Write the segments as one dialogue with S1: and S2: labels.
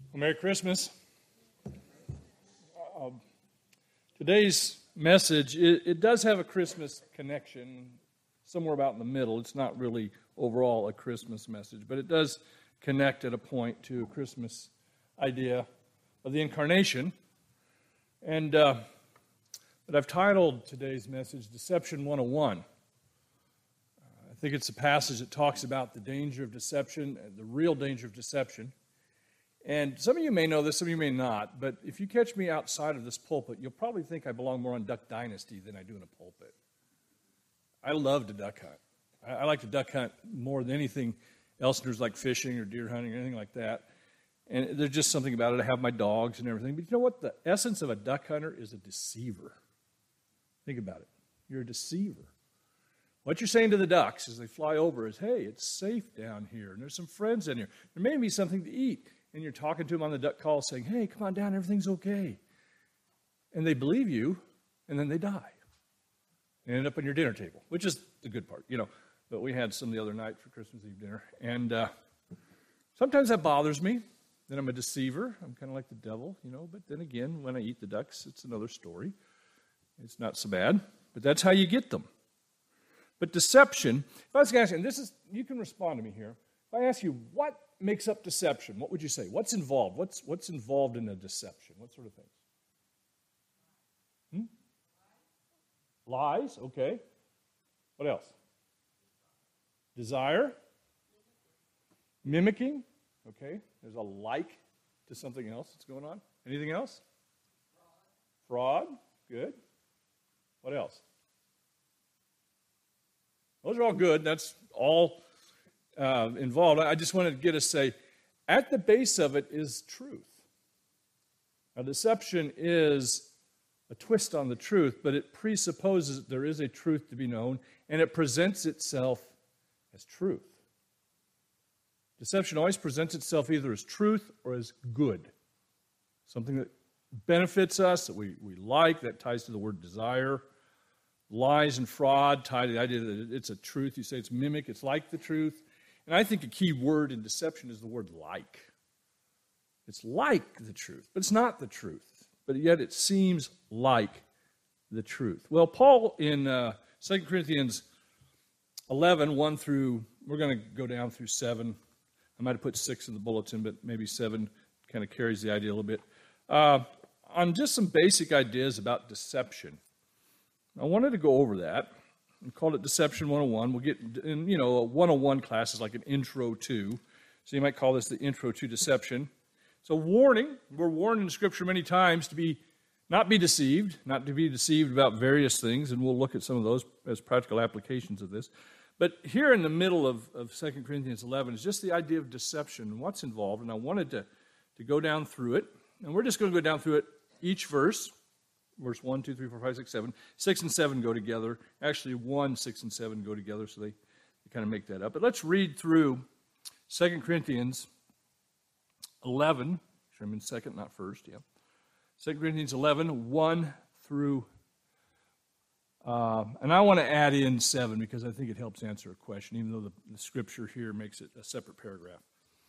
S1: Well, Merry Christmas. Today's message, it does have a Christmas connection somewhere about in the middle. It's not really overall a Christmas message, but it does connect at a point to a Christmas idea of the incarnation. And but I've titled today's message, Deception 101. I think it's a passage that talks about the danger of deception, the real danger of deception. And some of you may know this, some of you may not, but if you catch me outside of this pulpit, you'll probably think I belong more on Duck Dynasty than I do in a pulpit. I love to duck hunt. I like to duck hunt more than anything else. There's like fishing or deer hunting or anything like that. And there's just something about it. I have my dogs and everything. But you know what? The essence of a duck hunter is a deceiver. Think about it. You're a deceiver. What you're saying to the ducks as they fly over is, hey, it's safe down here, and there's some friends in here. There may be something to eat. And you're talking to them on the duck call saying, hey, come on down, everything's okay. And they believe you, and then they die. And end up on your dinner table, which is the good part, you know. But we had some the other night for Christmas Eve dinner. And sometimes that bothers me, that I'm a deceiver. I'm kind of like the devil, you know. But then again, when I eat the ducks, it's another story. It's not so bad. But that's how you get them. But deception, if I was going to ask you, and this is, you can respond to me here. If I ask you, what makes up deception? What would you say? What's involved? What's involved in a deception? What sort of things? Lies, okay. What else? Desire. Mimicking, okay. There's a like to something else that's going on. Anything else? Fraud, good. What else? Those are all good. That's all involved. I just wanted to get us to say, at the base of it is truth. Now, deception is a twist on the truth, but it presupposes that there is a truth to be known, and it presents itself as truth. Deception always presents itself either as truth or as good. Something that benefits us, that we like, that ties to the word desire. Lies and fraud tie to the idea that it's a truth. You say it's mimic, it's like the truth. And I think a key word in deception is the word like. It's like the truth, but it's not the truth. But yet it seems like the truth. Well, Paul in 2 Corinthians 11, 1 through, we're going to go down through 7. I might have put 6 in the bulletin, but maybe 7 kind of carries the idea a little bit. On just some basic ideas about deception. I wanted to go over that. We called it Deception 101. We'll get, in, a 101 class is like an intro to. So you might call this the intro to deception. So warning, we're warned in Scripture many times to not be deceived about various things, and we'll look at some of those as practical applications of this. But here in the middle of 2 Corinthians 11 is just the idea of deception and what's involved, and I wanted to go down through it. And we're just going to go down through it each verse. Verse 1, 2, 3, 4, 5, 6, 7. 6 and 7 go together. Actually, 1, 6, and 7 go together, so they kind of make that up. But let's read through 2 Corinthians 11. Actually, I'm in second, not first, yeah. 2 Corinthians 11, 1 through... and I want to add in 7 because I think it helps answer a question, even though the Scripture here makes it a separate paragraph.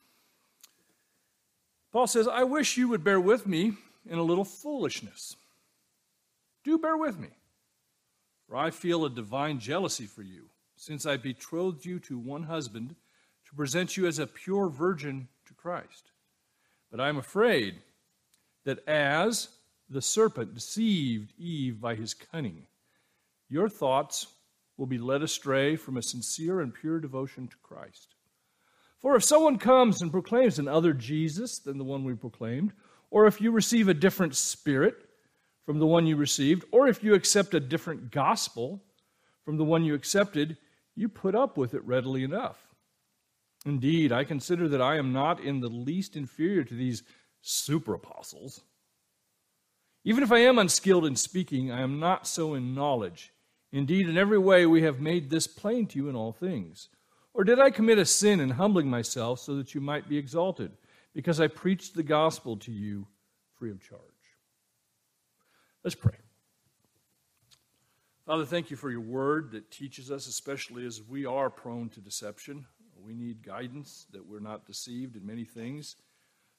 S1: Paul says, I wish you would bear with me in a little foolishness. Do bear with me, for I feel a divine jealousy for you, since I betrothed you to one husband to present you as a pure virgin to Christ. But I am afraid that as the serpent deceived Eve by his cunning, your thoughts will be led astray from a sincere and pure devotion to Christ. For if someone comes and proclaims another Jesus than the one we proclaimed, or if you receive a different spirit from the one you received, or if you accept a different gospel from the one you accepted, you put up with it readily enough. Indeed, I consider that I am not in the least inferior to these super apostles. Even if I am unskilled in speaking, I am not so in knowledge. Indeed, in every way we have made this plain to you in all things. Or did I commit a sin in humbling myself so that you might be exalted, because I preached the gospel to you free of charge? Let's pray. Father, thank you for your word that teaches us, especially as we are prone to deception. We need guidance, that we're not deceived in many things.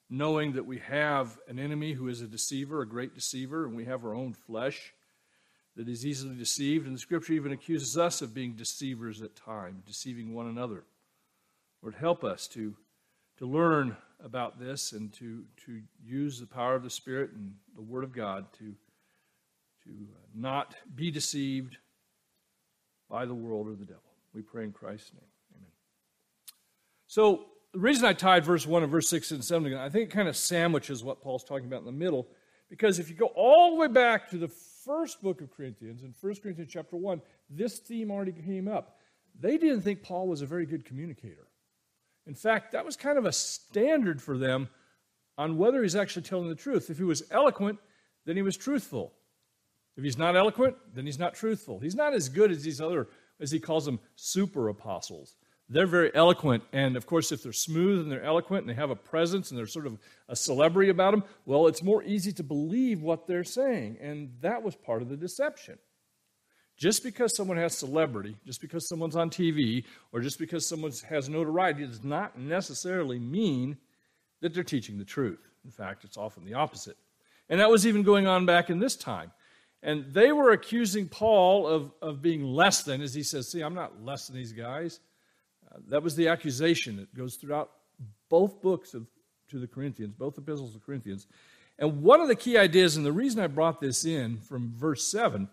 S1: knowing that we have an enemy who is a deceiver, a great deceiver, and we have our own flesh that is easily deceived. And the Scripture even accuses us of being deceivers at times, deceiving one another. Lord, help us to learn about this and to use the power of the Spirit and the Word of God to not be deceived by the world or the devil. We pray in Christ's name. Amen. So the reason I tied verse 1 and verse 6 and 7 together, I think it kind of sandwiches what Paul's talking about in the middle, because if you go all the way back to the first book of Corinthians, in 1 Corinthians chapter 1, this theme already came up. They didn't think Paul was a very good communicator. In fact, that was kind of a standard for them on whether he's actually telling the truth. If he was eloquent, then he was truthful. If he's not eloquent, then he's not truthful. He's not as good as these other, as he calls them, super apostles. They're very eloquent, and of course, if they're smooth and they're eloquent and they have a presence and they're sort of a celebrity about them, well, it's more easy to believe what they're saying, and that was part of the deception. Just because someone has celebrity, just because someone's on TV, or just because someone has notoriety does not necessarily mean that they're teaching the truth. In fact, it's often the opposite. And that was even going on back in this time. And they were accusing Paul of being less than, as he says, see, I'm not less than these guys. That was the accusation that goes throughout both books to the Corinthians, both epistles to the Corinthians. And one of the key ideas, and the reason I brought this in from verse 7,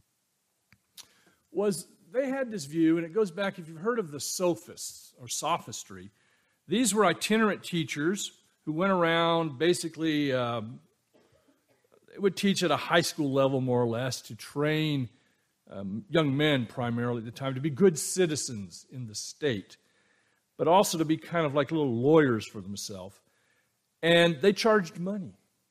S1: was they had this view, and it goes back, if you've heard of the sophists or sophistry, these were itinerant teachers who went around basically, would teach at a high school level more or less to train young men primarily at the time to be good citizens in the state, but also to be kind of like little lawyers for themselves. And they charged money.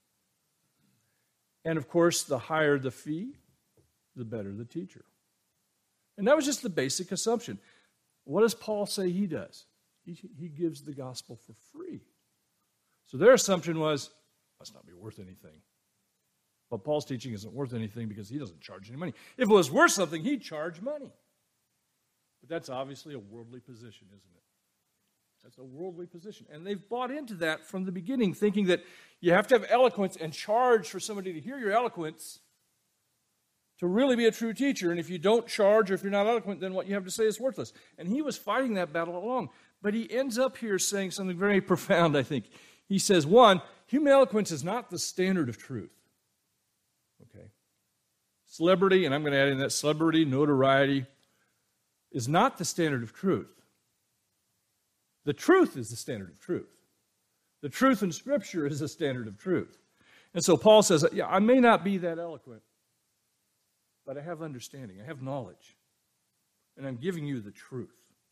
S1: And of course, the higher the fee, the better the teacher. And that was just the basic assumption. What does Paul say he does? He gives the gospel for free. So their assumption was, must not be worth anything. But Paul's teaching isn't worth anything because he doesn't charge any money. If it was worth something, he'd charge money. But that's obviously a worldly position, isn't it? That's a worldly position. And they've bought into that from the beginning, thinking that you have to have eloquence and charge for somebody to hear your eloquence to really be a true teacher. And if you don't charge or if you're not eloquent, then what you have to say is worthless. And he was fighting that battle along. But he ends up here saying something very profound, I think. He says, one, human eloquence is not the standard of truth. Okay. Celebrity, and I'm going to add in that celebrity, notoriety, is not the standard of truth. The truth is the standard of truth. The truth in Scripture is the standard of truth. And so Paul says, yeah, I may not be that eloquent, but I have understanding, I have knowledge, and I'm giving you the truth.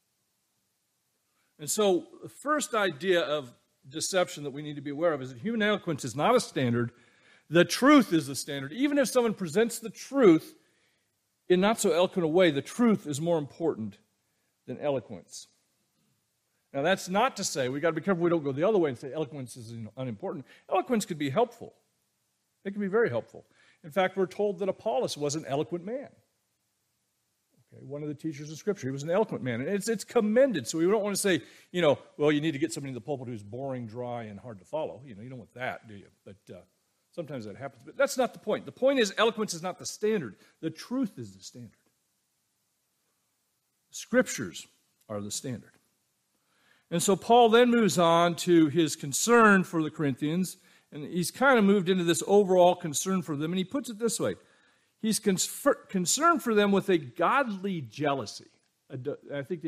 S1: And so the first idea of deception that we need to be aware of is that human eloquence is not a standard. The truth is the standard. Even if someone presents the truth in not so eloquent a way, the truth is more important than eloquence. Now that's not to say, we've got to be careful we don't go the other way and say eloquence is unimportant. Eloquence could be helpful. It can be very helpful. In fact, we're told that Apollos was an eloquent man. Okay, one of the teachers of Scripture, he was an eloquent man. And it's commended, so we don't want to say, well, you need to get somebody in the pulpit who's boring, dry, and hard to follow. You don't want that, do you? But sometimes that happens. But that's not the point. The point is eloquence is not the standard. The truth is the standard. Scriptures are the standard. And so Paul then moves on to his concern for the Corinthians, and he's kind of moved into this overall concern for them, and he puts it this way. He's concerned for them with a godly jealousy. I think the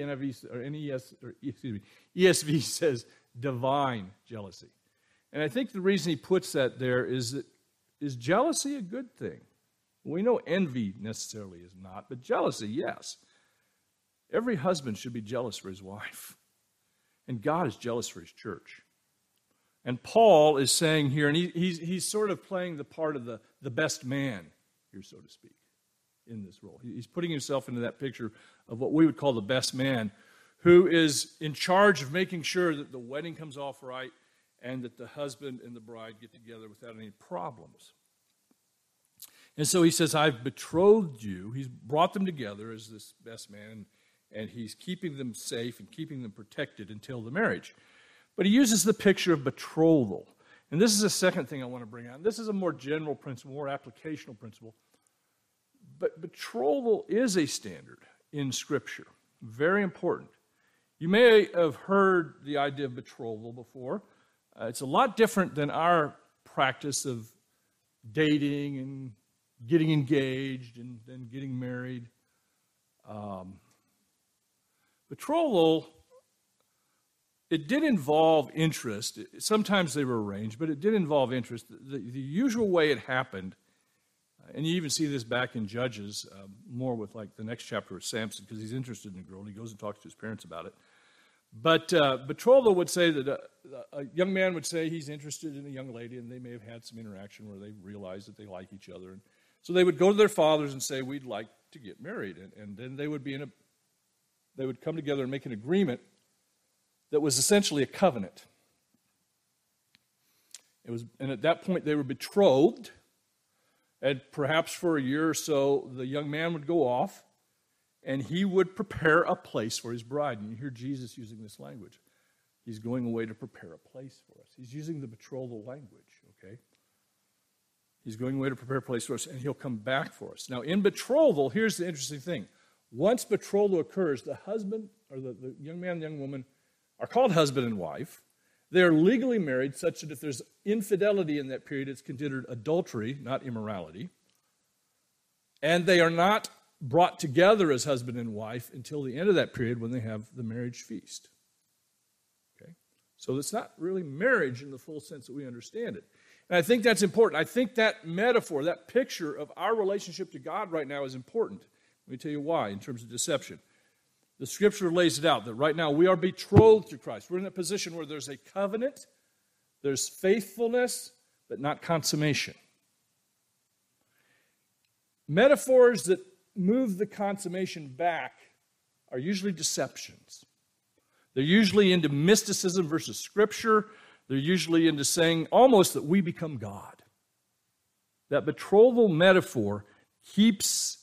S1: ESV says divine jealousy. And I think the reason he puts that there is that, is jealousy a good thing? We know envy necessarily is not, but jealousy, yes. Every husband should be jealous for his wife. And God is jealous for his church. And Paul is saying here, and he's sort of playing the part of the best man here, so to speak, in this role. He's putting himself into that picture of what we would call the best man, who is in charge of making sure that the wedding comes off right and that the husband and the bride get together without any problems. And so he says, I've betrothed you. He's brought them together as this best man, and he's keeping them safe and keeping them protected until the marriage. But he uses the picture of betrothal. And this is the second thing I want to bring out. This is a more general principle, more applicational principle. But betrothal is a standard in Scripture. Very important. You may have heard the idea of betrothal before. It's a lot different than our practice of dating and getting engaged and then getting married. Betrothal, it did involve interest. Sometimes they were arranged, but it did involve interest. The usual way it happened, and you even see this back in Judges, more with like the next chapter of Samson, because he's interested in a girl, and he goes and talks to his parents about it. But betrothal would say that a young man would say he's interested in a young lady, and they may have had some interaction where they realized that they like each other. And so they would go to their fathers and say, we'd like to get married. And then they would they would come together and make an agreement that was essentially a covenant. And at that point they were betrothed, and perhaps for a year or so the young man would go off and he would prepare a place for his bride. And you hear Jesus using this language. He's going away to prepare a place for us. He's using the betrothal language, okay? He's going away to prepare a place for us, and he'll come back for us. Now, in betrothal, here's the interesting thing. Once betrothal occurs, the husband, or the young man and young woman, are called husband and wife. They are legally married such that if there's infidelity in that period, it's considered adultery, not immorality. And they are not brought together as husband and wife until the end of that period when they have the marriage feast. Okay? So it's not really marriage in the full sense that we understand it. And I think that's important. I think that metaphor, that picture of our relationship to God right now is important. Let me tell you why in terms of deception. The Scripture lays it out that right now we are betrothed to Christ. We're in a position where there's a covenant, there's faithfulness, but not consummation. Metaphors that move the consummation back are usually deceptions. They're usually into mysticism versus Scripture. They're usually into saying almost that we become God. That betrothal metaphor keeps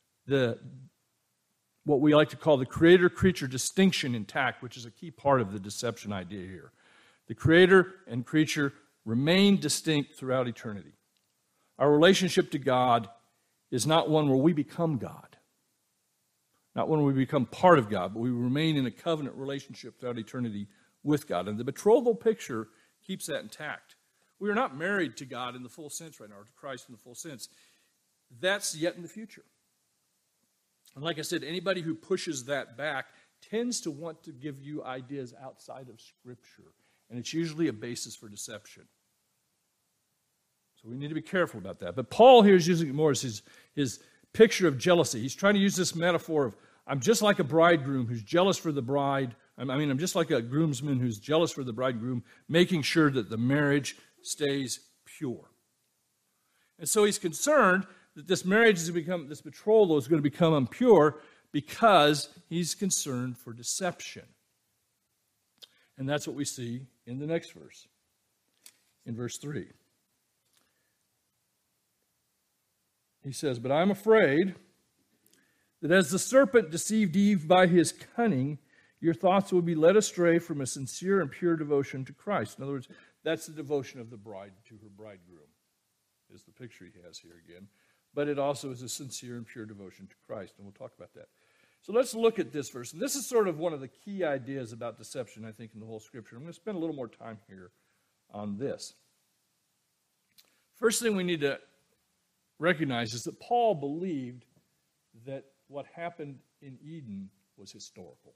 S1: what we like to call the creator-creature distinction intact, which is a key part of the deception idea here. The creator and creature remain distinct throughout eternity. Our relationship to God is not one where we become God, not one where we become part of God, but we remain in a covenant relationship throughout eternity with God. And the betrothal picture keeps that intact. We are not married to God in the full sense right now, or to Christ in the full sense. That's yet in the future. And like I said, anybody who pushes that back tends to want to give you ideas outside of Scripture. And it's usually a basis for deception. So we need to be careful about that. But Paul here is using it more as his picture of jealousy. He's trying to use this metaphor of, I'm just like a bridegroom who's jealous for the bride. I'm just like a groomsman who's jealous for the bridegroom, making sure that the marriage stays pure. And so he's concerned that this this betrothal is going to become impure because he's concerned for deception. And that's what we see in the next verse, in verse 3. He says, but I'm afraid that as the serpent deceived Eve by his cunning, your thoughts will be led astray from a sincere and pure devotion to Christ. In other words, that's the devotion of the bride to her bridegroom, is the picture he has here again. But it also is a sincere and pure devotion to Christ, and we'll talk about that. So let's look at this verse. And this is sort of one of the key ideas about deception, I think, in the whole Scripture. I'm going to spend a little more time here on this. First thing we need to recognize is that Paul believed that what happened in Eden was historical.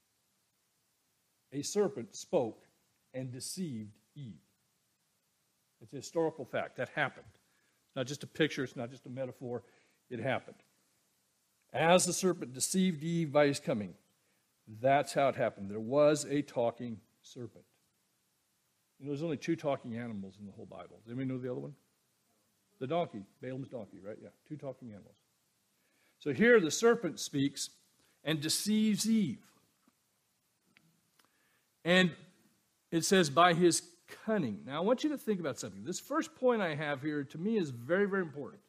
S1: A serpent spoke and deceived Eve. It's a historical fact. That happened. It's not just a picture. It's not just a metaphor. It happened. As the serpent deceived Eve by his coming, that's how it happened. There was a talking serpent. You know, there's only 2 talking animals in the whole Bible. Does anybody know the other one? The donkey, Balaam's donkey, right? Yeah, 2 talking animals. So here the serpent speaks and deceives Eve. And it says, by his cunning. Now, I want you to think about something. This first point I have here, to me, is very, very important.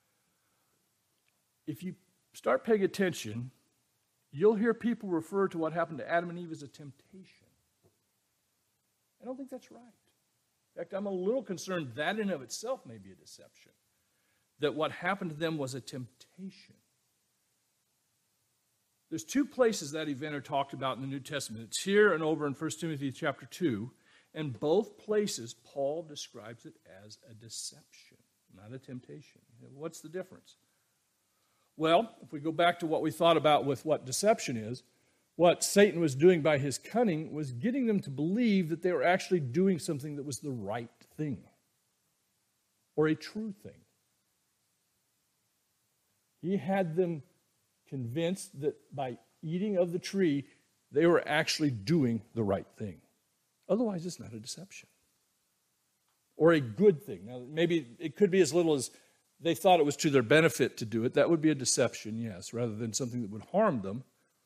S1: If you start paying attention, you'll hear people refer to what happened to Adam and Eve as a temptation. I don't think that's right. In fact, I'm a little concerned that in of itself may be a deception. That what happened to them was a temptation. There's two places that event are talked about in the New Testament. It's here and over in 1 Timothy chapter 2. And both places, Paul describes it as a deception, not a temptation. What's the difference? Well, if we go back to what we thought about with what deception is, what Satan was doing by his cunning was getting them to believe that they were actually doing something that was the right thing or a true thing. He had them convinced that by eating of the tree, they were actually doing the right thing. Otherwise, it's not a deception or a good thing. Now, maybe it could be as little as they thought it was to their benefit to do it. That would be a deception, yes, rather than something that would harm them.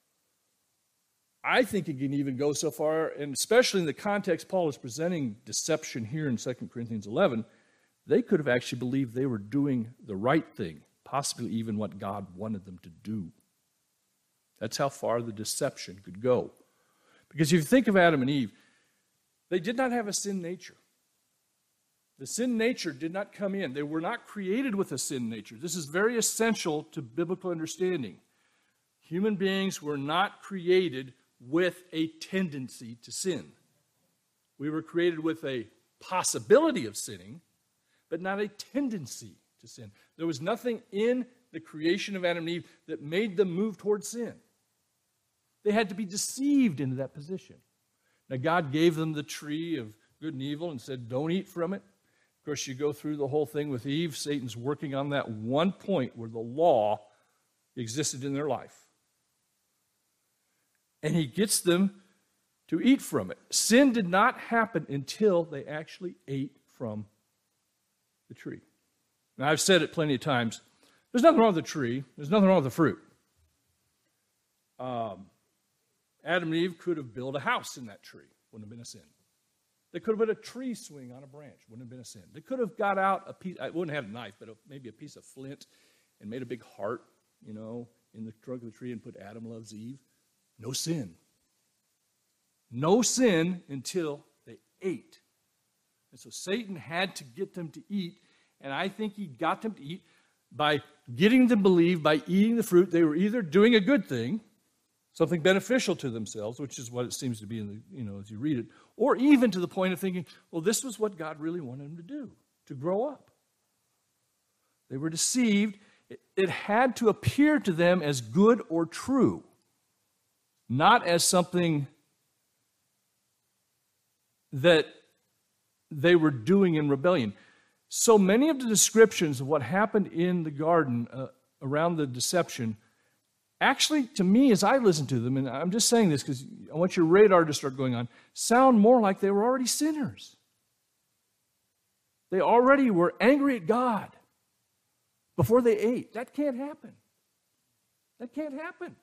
S1: I think it can even go so far, and especially in the context Paul is presenting deception here in 2 Corinthians 11, they could have actually believed they were doing the right thing, possibly even what God wanted them to do. That's how far the deception could go. Because if you think of Adam and Eve, they did not have a sin nature. The sin nature did not come in. They were not created with a sin nature. This is very essential to biblical understanding. Human beings were not created with a tendency to sin. We were created with a possibility of sinning, but not a tendency to sin. There was nothing in the creation of Adam and Eve that made them move towards sin. They had to be deceived into that position. Now, God gave them the tree of good and evil and said, don't eat from it. Of course, you go through the whole thing with Eve. Satan's working on that one point where the law existed in their life. And he gets them to eat from it. Sin did not happen until they actually ate from the tree. Now, I've said it plenty of times. There's nothing wrong with the tree. There's nothing wrong with the fruit. Adam and Eve could have built a house in that tree. Wouldn't have been a sin. They could have put a tree swing on a branch. Wouldn't have been a sin. They could have got out a piece, I wouldn't have a knife, but maybe a piece of flint and made a big heart, in the trunk of the tree and put Adam loves Eve. No sin. No sin until they ate. And so Satan had to get them to eat, and I think he got them to eat by getting them to believe by eating the fruit they were either doing a good thing, something beneficial to themselves, which is what it seems to be in the, as you read it, or even to the point of thinking, well, this was what God really wanted them to do, to grow up. They were deceived. It had to appear to them as good or true, not as something that they were doing in rebellion. So many of the descriptions of what happened in the garden around the deception, actually, to me, as I listen to them, and I'm just saying this because I want your radar to start going on, sound more like they were already sinners. They already were angry at God before they ate. That can't happen. That can't happen.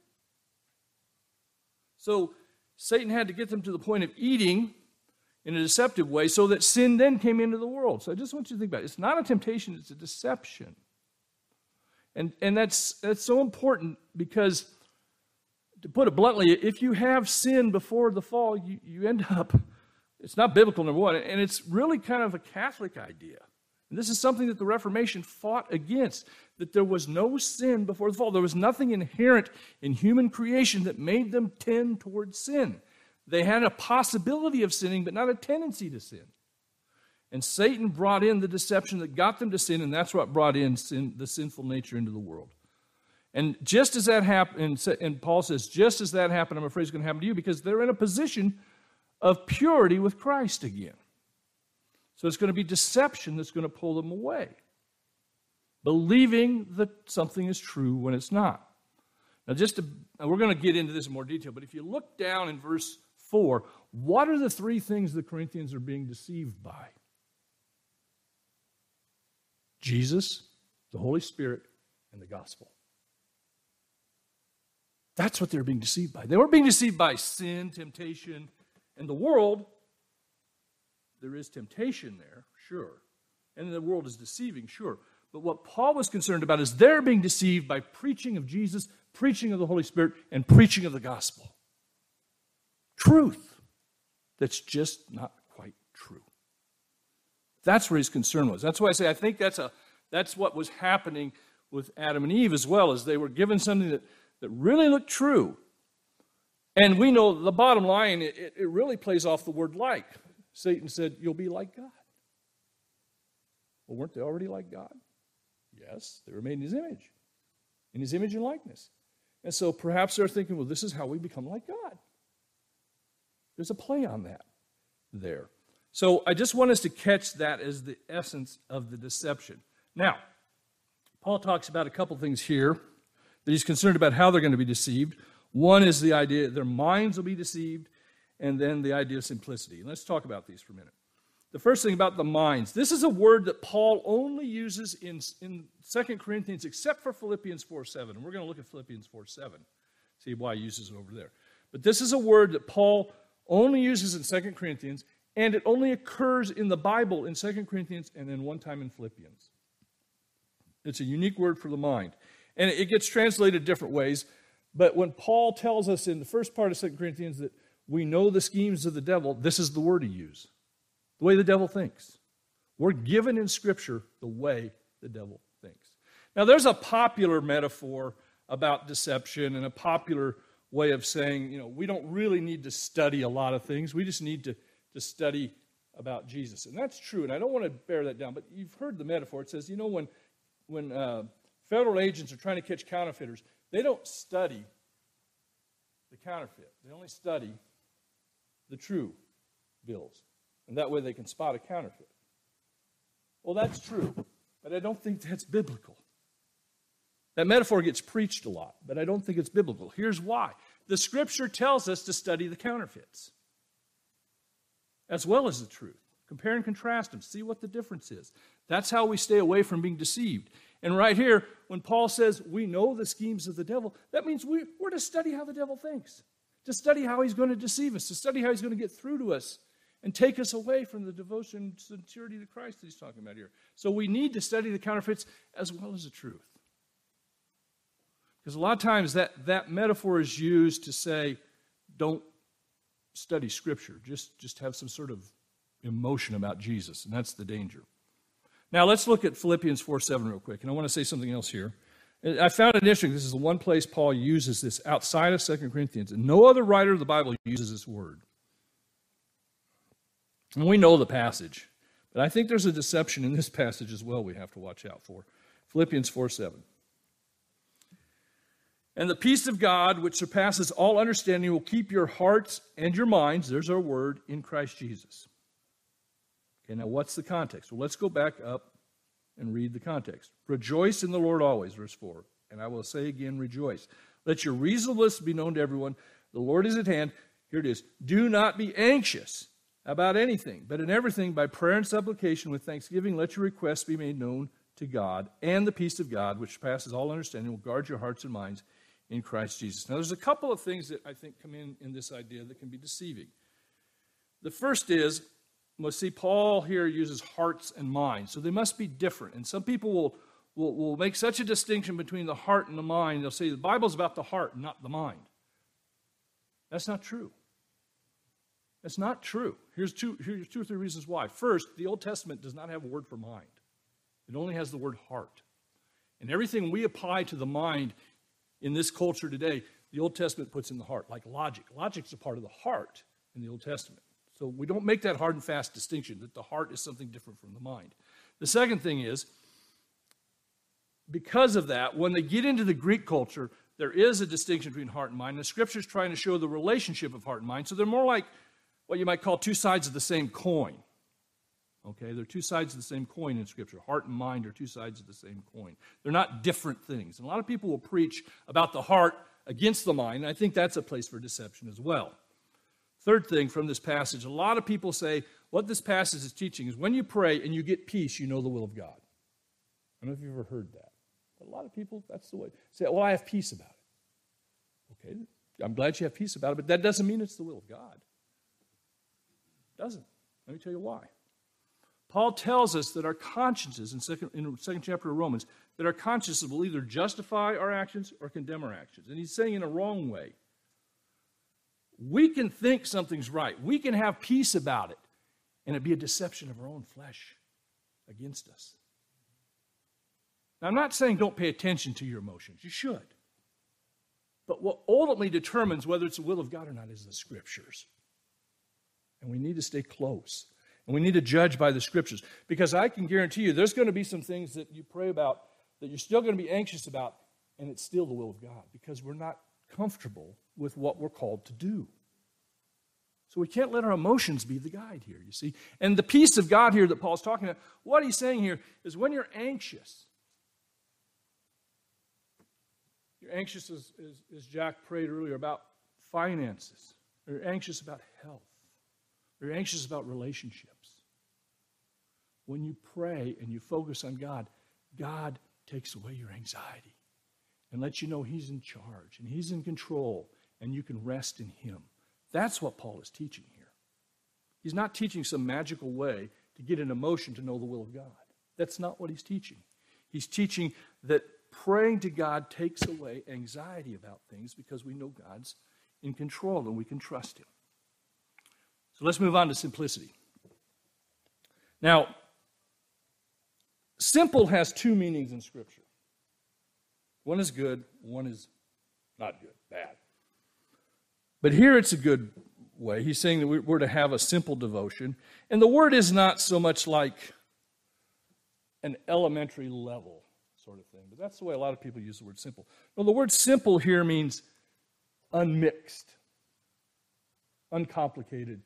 S1: So Satan had to get them to the point of eating in a deceptive way so that sin then came into the world. So I just want you to think about it. It's not a temptation, it's a deception. And that's so important because, to put it bluntly, if you have sin before the fall, you end up, it's not biblical, number one, and it's really kind of a Catholic idea. And this is something that the Reformation fought against, that there was no sin before the fall. There was nothing inherent in human creation that made them tend towards sin. They had a possibility of sinning, but not a tendency to sin. And Satan brought in the deception that got them to sin, and that's what brought in sin, the sinful nature into the world. And just as that happened, and Paul says, just as that happened, I'm afraid it's going to happen to you, because they're in a position of purity with Christ again. So it's going to be deception that's going to pull them away, believing that something is true when it's not. Now, we're going to get into this in more detail, but if you look down in verse 4, what are the three things the Corinthians are being deceived by? Jesus, the Holy Spirit, and the gospel. That's what they're being deceived by. They weren't being deceived by sin, temptation, and the world. There is temptation there, sure. And the world is deceiving, sure. But what Paul was concerned about is they're being deceived by preaching of Jesus, preaching of the Holy Spirit, and preaching of the gospel. Truth that's just not quite true. That's where his concern was. That's why I say I think that's what was happening with Adam and Eve as well, as they were given something that really looked true. And we know the bottom line, it really plays off the word like. Satan said, you'll be like God. Well, weren't they already like God? Yes, they were made in his image and likeness. And so perhaps they're thinking, well, this is how we become like God. There's a play on that there. So I just want us to catch that as the essence of the deception. Now, Paul talks about a couple things here that he's concerned about how they're going to be deceived. One is the idea that their minds will be deceived, and then the idea of simplicity. And let's talk about these for a minute. The first thing about the minds. This is a word that Paul only uses in 2 Corinthians except for Philippians 4:7. And we're going to look at Philippians 4:7, see why he uses it over there. But this is a word that Paul only uses in 2 Corinthians, and it only occurs in the Bible in 2 Corinthians and then one time in Philippians. It's a unique word for the mind. And it gets translated different ways. But when Paul tells us in the first part of 2 Corinthians that we know the schemes of the devil, this is the word he used. The way the devil thinks. We're given in Scripture the way the devil thinks. Now, there's a popular metaphor about deception and a popular way of saying, we don't really need to study a lot of things. We just need to study about Jesus. And that's true, and I don't want to bear that down, but you've heard the metaphor. It says, when federal agents are trying to catch counterfeiters, they don't study the counterfeit. They only study the true bills. And that way they can spot a counterfeit. Well, that's true, but I don't think that's biblical. That metaphor gets preached a lot, but I don't think it's biblical. Here's why. The Scripture tells us to study the counterfeits as well as the truth. Compare and contrast them. See what the difference is. That's how we stay away from being deceived. And right here, when Paul says we know the schemes of the devil, that means we're to study how the devil thinks, to study how he's going to deceive us, to study how he's going to get through to us and take us away from the devotion and sincerity to Christ that he's talking about here. So we need to study the counterfeits as well as the truth. Because a lot of times that metaphor is used to say, don't study Scripture. Just have some sort of emotion about Jesus, and that's the danger. Now let's look at Philippians 4:7 real quick, and I want to say something else here. I found it interesting. This is the one place Paul uses this outside of 2 Corinthians, and no other writer of the Bible uses this word. And we know the passage, but I think there's a deception in this passage as well we have to watch out for. Philippians 4:7. And the peace of God, which surpasses all understanding, will keep your hearts and your minds, there's our word, in Christ Jesus. Okay, now what's the context? Well, let's go back up and read the context. Rejoice in the Lord always, verse 4. And I will say again, rejoice. Let your reasonableness be known to everyone. The Lord is at hand. Here it is. Do not be anxious about anything, but in everything, by prayer and supplication with thanksgiving, let your requests be made known to God, and the peace of God, which passes all understanding, will guard your hearts and minds in Christ Jesus. Now, there's a couple of things that I think come in this idea that can be deceiving. The first is, let's see, Paul here uses hearts and minds, so they must be different. And some people will make such a distinction between the heart and the mind. They'll say the Bible's about the heart, not the mind. That's not true. That's not true. Here's two or three reasons why. First, the Old Testament does not have a word for mind. It only has the word heart. And everything we apply to the mind in this culture today, the Old Testament puts in the heart, like logic. Logic's a part of the heart in the Old Testament. So we don't make that hard and fast distinction, that the heart is something different from the mind. The second thing is, because of that, when they get into the Greek culture, there is a distinction between heart and mind. The Scripture's trying to show the relationship of heart and mind, so they're more like what you might call two sides of the same coin. Okay, they're two sides of the same coin in Scripture. Heart and mind are two sides of the same coin. They're not different things. And a lot of people will preach about the heart against the mind, and I think that's a place for deception as well. Third thing from this passage, a lot of people say what this passage is teaching is when you pray and you get peace, you know the will of God. I don't know if you've ever heard that. But a lot of people, that's the way. Say, well, I have peace about it. Okay, I'm glad you have peace about it, but that doesn't mean it's the will of God. It doesn't. Let me tell you why. Paul tells us that our consciences, in the second chapter of Romans, that our consciences will either justify our actions or condemn our actions. And he's saying in a wrong way. We can think something's right. We can have peace about it, and it be a deception of our own flesh. against us. Now, I'm not saying don't pay attention to your emotions. You should. But what ultimately determines whether it's the will of God or not is the Scriptures. And we need to stay close. And we need to judge by the Scriptures. Because I can guarantee you there's going to be some things that you pray about that you're still going to be anxious about, and it's still the will of God. Because we're not comfortable with what we're called to do. So we can't let our emotions be the guide here, you see. And the peace of God here that Paul's talking about, what he's saying here is when you're anxious, you're anxious as Jack prayed earlier about finances. You're anxious about health. You're anxious about relationships. When you pray and you focus on God, God takes away your anxiety and lets you know He's in charge and He's in control and you can rest in Him. That's what Paul is teaching here. He's not teaching some magical way to get an emotion to know the will of God. That's not what he's teaching. He's teaching that praying to God takes away anxiety about things because we know God's in control and we can trust Him. So let's move on to simplicity. Now, simple has two meanings in Scripture. One is good, one is not good, bad. But here it's a good way. He's saying that we're to have a simple devotion. And the word is not so much like an elementary level sort of thing. But that's the way a lot of people use the word simple. No, the word simple here means unmixed, uncomplicated.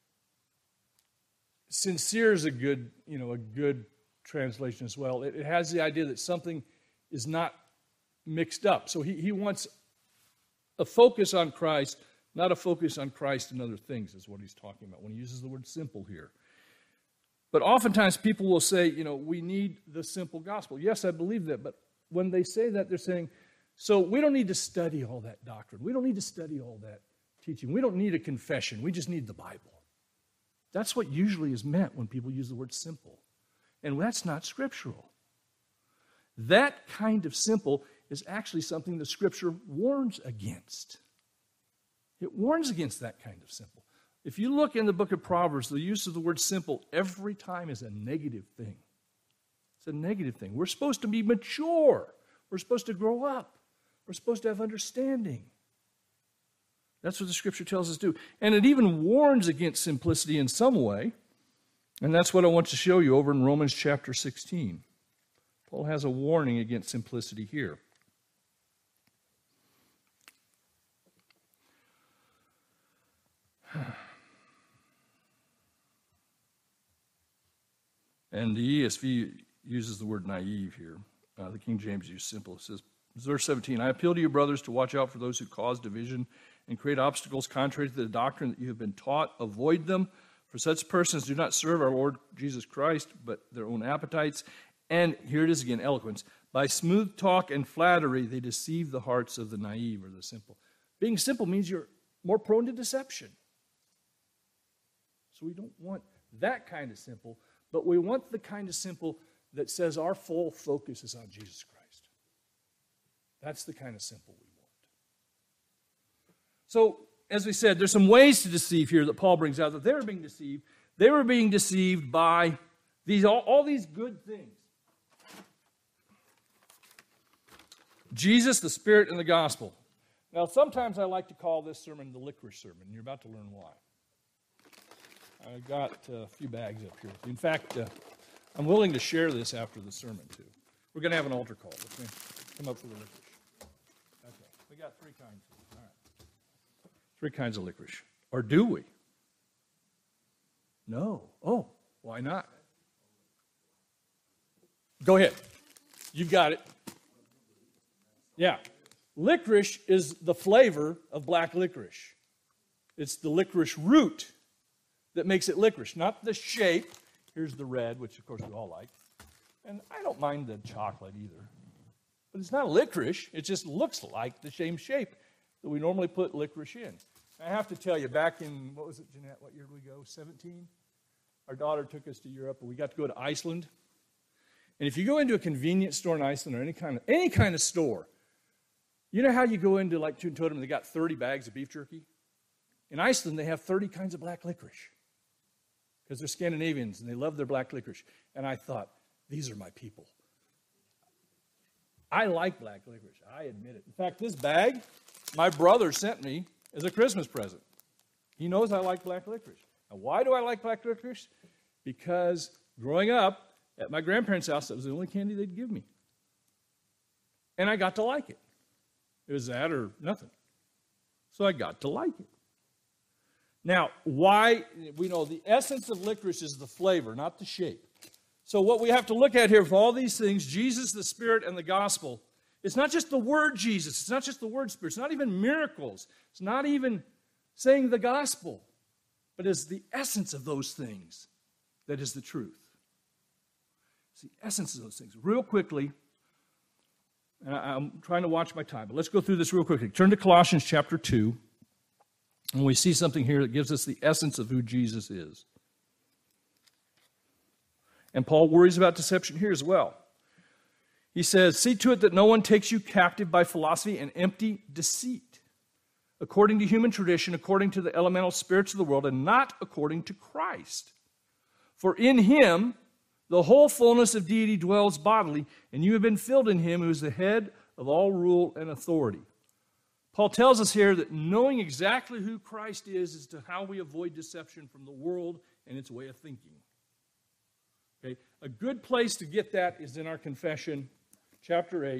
S1: Sincere is a good translation as well. It has the idea that something is not mixed up. So he wants a focus on Christ, not a focus on Christ and other things is what he's talking about when he uses the word simple here. But oftentimes people will say, we need the simple gospel. Yes, I believe that. But when they say that, they're saying, so we don't need to study all that doctrine. We don't need to study all that teaching. We don't need a confession. We just need the Bible. That's what usually is meant when people use the word simple. And that's not scriptural. That kind of simple is actually something the Scripture warns against. It warns against that kind of simple. If you look in the book of Proverbs, the use of the word simple every time is a negative thing. It's a negative thing. We're supposed to be mature. We're supposed to grow up. We're supposed to have understanding. That's what the Scripture tells us to do. And it even warns against simplicity in some way. And that's what I want to show you over in Romans chapter 16. Paul has a warning against simplicity here. And the ESV uses the word naive here. The King James uses simple. It says, verse 17, I appeal to you, brothers, to watch out for those who cause division and create obstacles contrary to the doctrine that you have been taught. Avoid them, for such persons do not serve our Lord Jesus Christ, but their own appetites. And here it is again, eloquence. By smooth talk and flattery, they deceive the hearts of the naive or the simple. Being simple means you're more prone to deception. So we don't want that kind of simple, but we want the kind of simple that says our full focus is on Jesus Christ. That's the kind of simple we want. So, as we said, there's some ways to deceive here that Paul brings out, that they were being deceived. They were being deceived by all these good things. Jesus, the Spirit, and the gospel. Now, sometimes I like to call this sermon the licorice sermon, and you're about to learn why. I got a few bags up here. In fact, I'm willing to share this after the sermon, too. We're going to have an altar call. Let's come up for the licorice. Okay, we got three kinds. All right. Three kinds of licorice. Or do we? No. Oh, why not? Go ahead. You've got it. Yeah. Licorice is the flavor of black licorice. It's the licorice root that makes it licorice, not the shape. Here's the red, which of course we all like. And I don't mind the chocolate either. But it's not licorice. It just looks like the same shape that we normally put licorice in. I have to tell you, back in, what was it, Jeanette, what year did we go? 17? Our daughter took us to Europe, and we got to go to Iceland. And if you go into a convenience store in Iceland or any kind of store, you know how you go into like Totem and they got 30 bags of beef jerky? In Iceland, they have 30 kinds of black licorice. because they're Scandinavians and they love their black licorice. And I thought, these are my people. I like black licorice. I admit it. In fact, this bag, my brother sent me as a Christmas present. He knows I like black licorice. Now, why do I like black licorice? Because growing up at my grandparents' house, that was the only candy they'd give me. And I got to like it. It was that or nothing. So I got to like it. Now, why? We know the essence of licorice is the flavor, not the shape. So what we have to look at here for all these things, Jesus, the Spirit, and the gospel, it's not just the word Jesus. It's not just the word Spirit. It's not even miracles. It's not even saying the gospel. But it's the essence of those things that is the truth. It's the essence of those things. Real quickly, and I'm trying to watch my time, but let's go through this real quickly. Turn to Colossians chapter 2, and we see something here that gives us the essence of who Jesus is. And Paul worries about deception here as well. He says, see to it that no one takes you captive by philosophy and empty deceit, according to human tradition, according to the elemental spirits of the world, and not according to Christ. For in him the whole fullness of deity dwells bodily, and you have been filled in him who is the head of all rule and authority. Paul tells us here that knowing exactly who Christ is to how we avoid deception from the world and its way of thinking. Okay? A good place to get that is in our confession, chapter 8.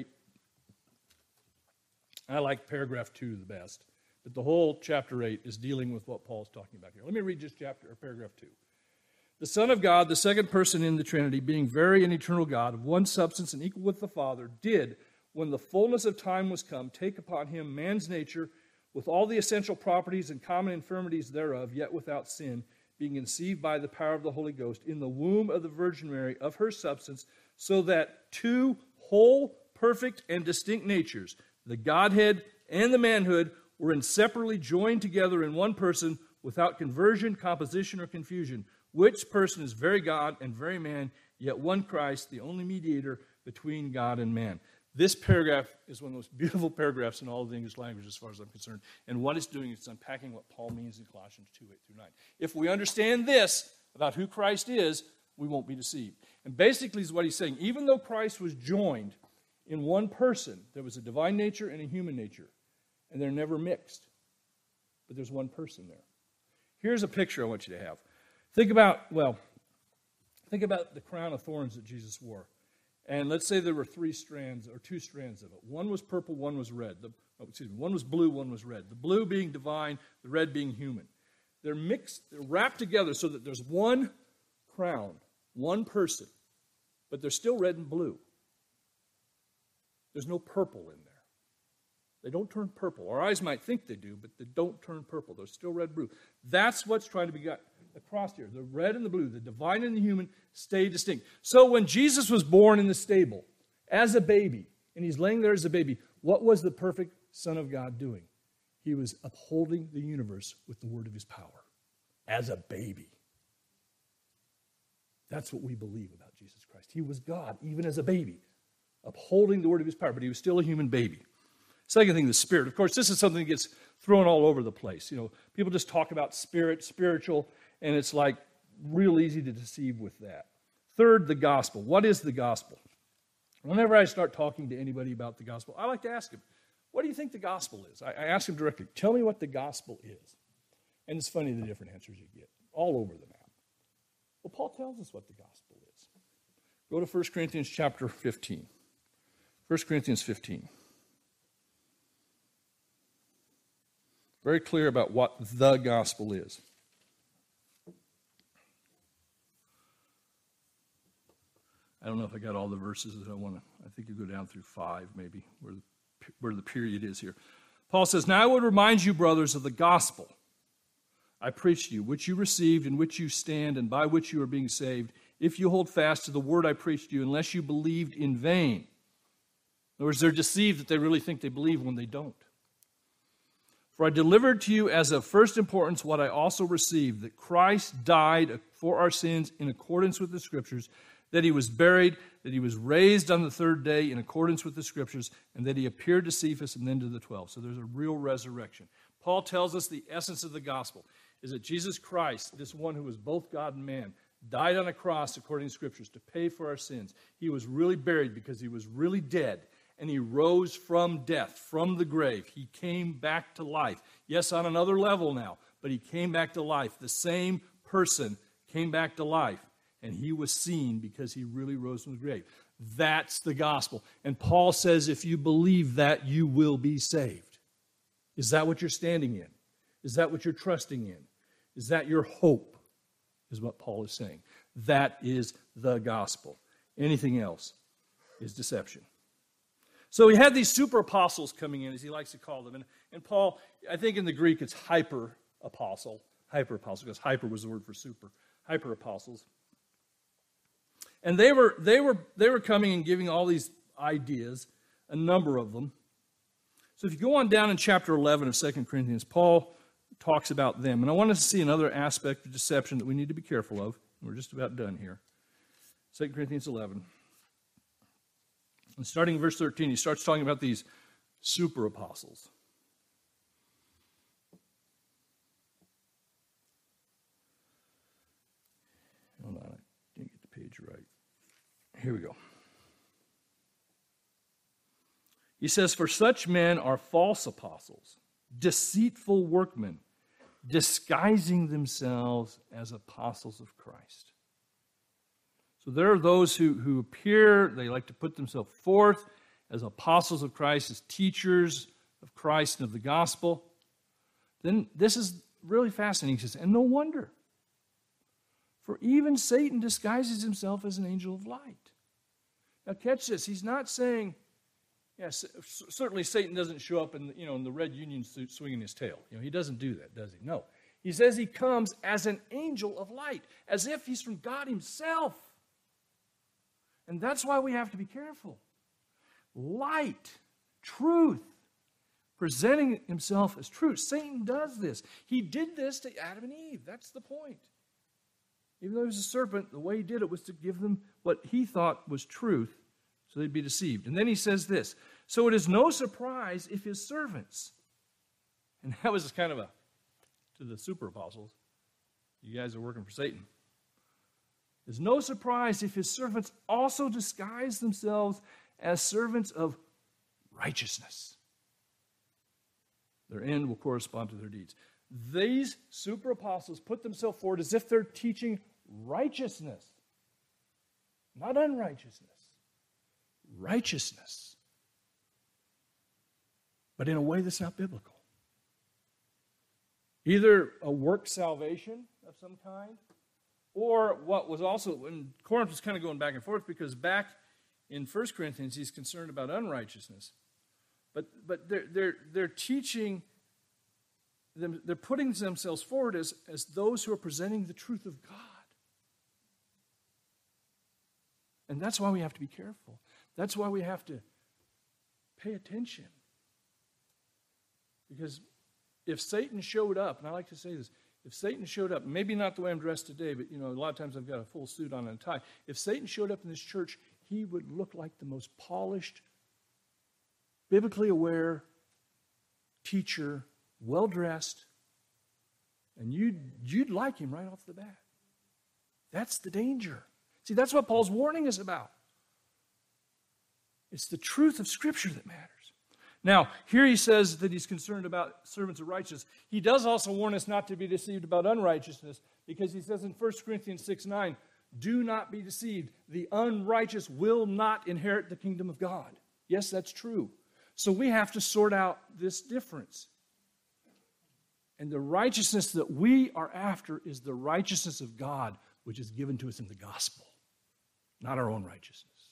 S1: I like paragraph 2 the best, but the whole chapter 8 is dealing with what Paul's talking about here. Let me read just paragraph 2. The Son of God, the second person in the Trinity, being very and eternal God, of one substance and equal with the Father, did, when the fullness of time was come, take upon him man's nature, with all the essential properties and common infirmities thereof, yet without sin, being conceived by the power of the Holy Ghost, in the womb of the Virgin Mary, of her substance, so that two whole, perfect, and distinct natures, the Godhead and the manhood, were inseparably joined together in one person, without conversion, composition, or confusion, which person is very God and very man, yet one Christ, the only mediator between God and man. This paragraph is one of the most beautiful paragraphs in all of the English language as far as I'm concerned. And what it's doing is unpacking what Paul means in Colossians 2, 8 through 9. If we understand this about who Christ is, we won't be deceived. And basically is what he's saying. Even though Christ was joined in one person, there was a divine nature and a human nature. And they're never mixed. But there's one person there. Here's a picture I want you to have. Think about the crown of thorns that Jesus wore. And let's say there were 3 strands or 2 strands of it. One was purple, one was red. One was blue, one was red. The blue being divine, the red being human. They're mixed, they're wrapped together so that there's one crown, one person, but they're still red and blue. There's no purple in there. They don't turn purple. Our eyes might think they do, but they don't turn purple. They're still red and blue. That's what's trying to be got across here. The red and the blue, the divine and the human, stay distinct. So when Jesus was born in the stable as a baby, and he's laying there as a baby, what was the perfect Son of God doing? He was upholding the universe with the word of his power as a baby. That's what we believe about Jesus Christ. He was God, even as a baby, upholding the word of his power, but he was still a human baby. Second thing, the Spirit. Of course, this is something that gets thrown all over the place. You know, people just talk about spirit, spiritual, and it's like real easy to deceive with that. Third, the gospel. What is the gospel? Whenever I start talking to anybody about the gospel, I like to ask them, what do you think the gospel is? I ask them directly, tell me what the gospel is. And it's funny the different answers you get all over the map. Well, Paul tells us what the gospel is. Go to 1 Corinthians chapter 15. 1 Corinthians 15. Very clear about what the gospel is. I don't know if I got all the verses that I want to. I think you go down through 5 maybe, where the period is here. Paul says, now I would remind you, brothers, of the gospel I preached to you, which you received, in which you stand, and by which you are being saved, if you hold fast to the word I preached to you, unless you believed in vain. In other words, they're deceived that they really think they believe when they don't. For I delivered to you as of first importance what I also received, that Christ died for our sins in accordance with the Scriptures, that he was buried, that he was raised on the 3rd day in accordance with the Scriptures, and that he appeared to Cephas and then to the 12. So there's a real resurrection. Paul tells us the essence of the gospel. is that Jesus Christ, this one who was both God and man, died on a cross according to Scriptures to pay for our sins. He was really buried because he was really dead, and he rose from death, from the grave. He came back to life. Yes, on another level now, but he came back to life. The same person came back to life, and he was seen because he really rose from the grave. That's the gospel. And Paul says if you believe that, you will be saved. Is that what you're standing in? Is that what you're trusting in? Is that your hope? Is what Paul is saying. That is the gospel. Anything else is deception. So we had these super apostles coming in, as he likes to call them. And Paul, I think in the Greek it's hyper apostle, because hyper was the word for super, hyper apostles. And they were coming and giving all these ideas, a number of them. So if you go on down in chapter 11 of 2 Corinthians, Paul talks about them. And I want us to see another aspect of deception that we need to be careful of. We're just about done here. 2 Corinthians 11. And starting in verse 13, he starts talking about these super apostles. Hold on, I didn't get the page right. Here we go. He says, "For such men are false apostles, deceitful workmen, disguising themselves as apostles of Christ." So there are those who appear, they like to put themselves forth as apostles of Christ, as teachers of Christ and of the gospel. Then this is really fascinating. He says, and no wonder. For even Satan disguises himself as an angel of light. Now catch this. He's not saying, yes, certainly Satan doesn't show up in the red Union suit swinging his tail. He doesn't do that, does he? No. He says he comes as an angel of light, as if he's from God himself. And that's why we have to be careful. Light, truth, presenting himself as truth. Satan does this. He did this to Adam and Eve. That's the point. Even though he was a serpent, the way he did it was to give them what he thought was truth, so they'd be deceived. And then he says this, "So it is no surprise if his servants," and that was kind of to the super apostles, you guys are working for Satan. "It's no surprise if his servants also disguise themselves as servants of righteousness. Their end will correspond to their deeds." These super apostles put themselves forward as if they're teaching righteousness, not unrighteousness. Righteousness. But in a way that's not biblical. Either a work salvation of some kind, or what was also, and Corinth was kind of going back and forth because back in 1 Corinthians he's concerned about unrighteousness. But they're teaching them, they're putting themselves forward as those who are presenting the truth of God. And that's why we have to be careful. That's why we have to pay attention. Because if Satan showed up, and I like to say this, if Satan showed up, maybe not the way I'm dressed today, but a lot of times I've got a full suit on and a tie. If Satan showed up in this church, he would look like the most polished, biblically aware teacher, well-dressed, and you'd like him right off the bat. That's the danger. See, that's what Paul's warning us about. It's the truth of Scripture that matters. Now, here he says that he's concerned about servants of righteousness. He does also warn us not to be deceived about unrighteousness, because he says in 1 Corinthians 6:9, "Do not be deceived. The unrighteous will not inherit the kingdom of God." Yes, that's true. So we have to sort out this difference. And the righteousness that we are after is the righteousness of God, which is given to us in the gospel, not our own righteousness.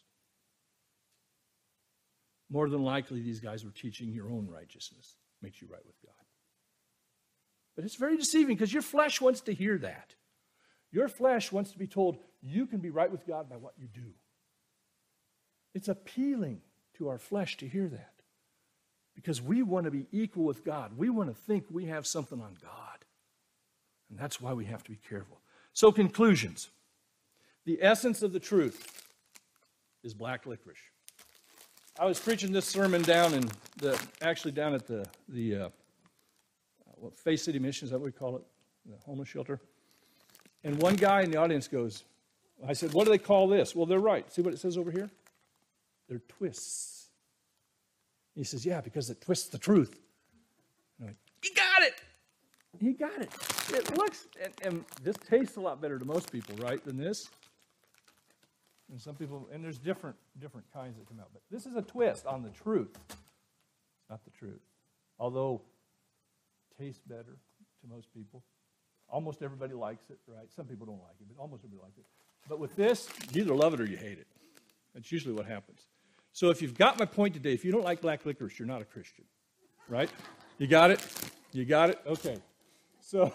S1: More than likely, these guys were teaching your own righteousness makes you right with God. But it's very deceiving because your flesh wants to hear that. Your flesh wants to be told you can be right with God by what you do. It's appealing to our flesh to hear that. Because we want to be equal with God. We want to think we have something on God. And that's why we have to be careful. So conclusions. The essence of the truth is black licorice. I was preaching this sermon down at the Faith City Mission, is that what we call it? the homeless shelter. And one guy in the audience goes, I said, what do they call this? Well, they're right. See what it says over here? They're twists. He says, yeah, because it twists the truth. And I'm like, he got it. He got it. It looks, and this tastes a lot better to most people, right, than this. And some people, and there's different kinds that come out. But this is a twist on the truth. It's not the truth. Although it tastes better to most people. Almost everybody likes it, right? Some people don't like it, but almost everybody likes it. But with this, you either love it or you hate it. That's usually what happens. So if you've got my point today, if you don't like black licorice, you're not a Christian, right? You got it? You got it? Okay. So,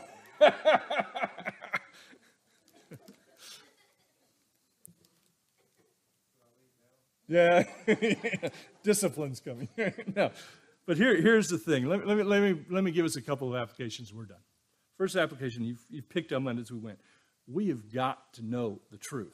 S1: yeah, discipline's coming. No, but here's the thing. Let me give us a couple of applications. And we're done. First application, you've picked up on it as we went. We have got to know the truth.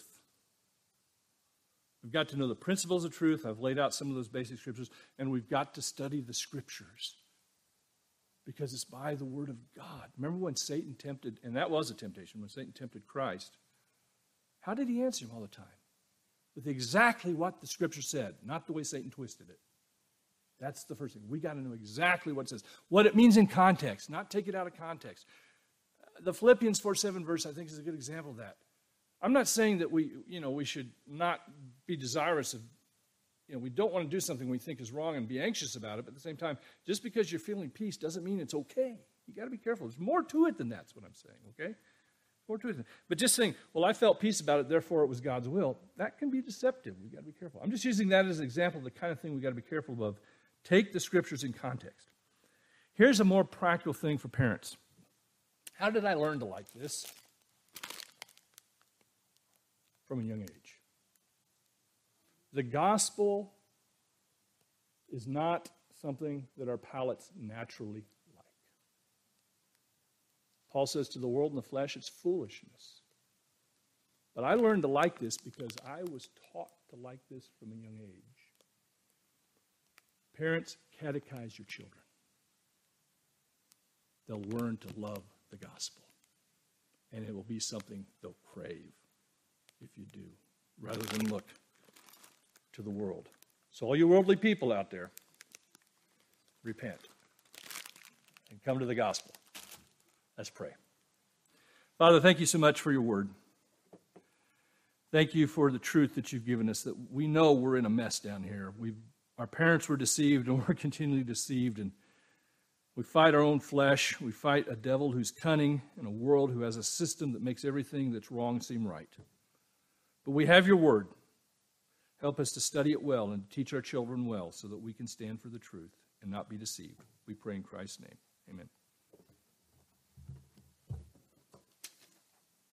S1: We've got to know the principles of truth. I've laid out some of those basic scriptures, and we've got to study the scriptures because it's by the word of God. Remember when Satan tempted, and that was a temptation, when Satan tempted Christ, how did he answer him all the time? With exactly what the scripture said, not the way Satan twisted it. That's the first thing. We got to know exactly what it says, what it means in context, not take it out of context. The Philippians 4:7 verse, I think, is a good example of that. I'm not saying that we should not be desirous of, we don't want to do something we think is wrong and be anxious about it, but at the same time, just because you're feeling peace doesn't mean it's okay. You got to be careful. There's more to it than that's what I'm saying, okay? More to it. But just saying, well, I felt peace about it, therefore it was God's will, that can be deceptive. We got to be careful. I'm just using that as an example of the kind of thing we got to be careful of. Take the scriptures in context. Here's a more practical thing for parents. How did I learn to like this? From a young age. The gospel is not something that our palates naturally like. Paul says to the world in the flesh, it's foolishness. But I learned to like this because I was taught to like this from a young age. Parents, catechize your children. They'll learn to love the gospel. And it will be something they'll crave if you do, rather than look to the world. So all you worldly people out there, repent and come to the gospel. Let's pray. Father, thank you so much for your word. Thank you for the truth that you've given us, that we know we're in a mess down here. Our parents were deceived, and we're continually deceived, and we fight our own flesh. We fight a devil who's cunning in a world who has a system that makes everything that's wrong seem right. But we have your word. Help us to study it well and to teach our children well so that we can stand for the truth and not be deceived. We pray in Christ's name. Amen.